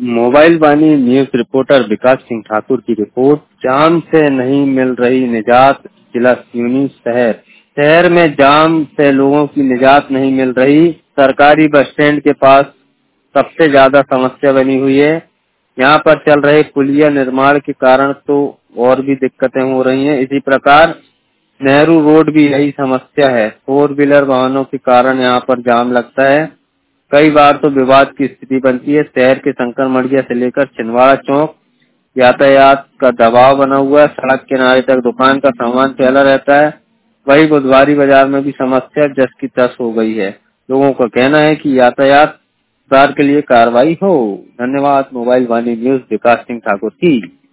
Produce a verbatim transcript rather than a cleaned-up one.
Mobile Vani news reporter Vikas Singh Thakur की report. जाम से नहीं मिल रही निजात, जिला सिवनी शहर शहर में जाम से लोगों की निजात नहीं मिल रही। सरकारी बस स्टैंड के पास सबसे ज्यादा समस्या बनी हुई है। यहाँ पर चल रहे पुलिया निर्माण के कारण तो और भी दिक्कतें हो रही हैं। इसी प्रकार नेहरू रोड भी यही समस्या है। फोर व्हीलर वाहनों के कारण यहाँ पर जाम लगता है। कई बार तो विवाद की स्थिति बनती है। शहर के शंकर मढ़िया से लेकर छिंदवाड़ा चौक यातायात का दबाव बना हुआ है। सड़क किनारे तक दुकान का सामान फैला रहता है। वही बुधवारी बाजार में भी समस्या जस की तस हो गई है। लोगों का कहना है कि यातायात सुधार के लिए कार्रवाई हो। धन्यवाद। मोबाइल वाणी न्यूज विकास सिंह ठाकुर की।